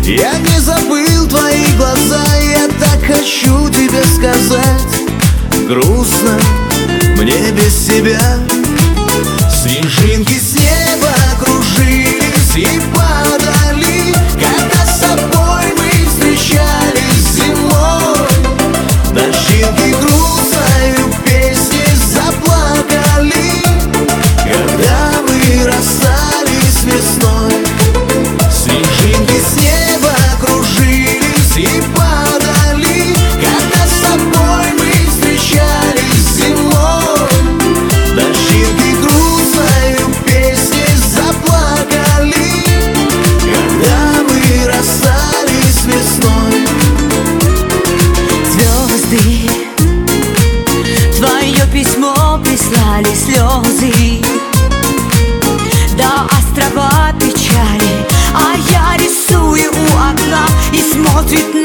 Я не забыл твои глаза, я так хочу тебе сказать. Грустно мне без тебя. Снежинки с неба кружились и падали, когда с тобой мы встречались зимой. Дождинки грустною песней заплакали, когда мы расстались весной. Снежинки с неба кружились и падали, когда с тобой мы встречались зимой. Дождинки грустною песней заплакали, когда мы расстались весной. Звезды твое письмо прислали слезы до острова печали, а я рисую у окна, и смотрит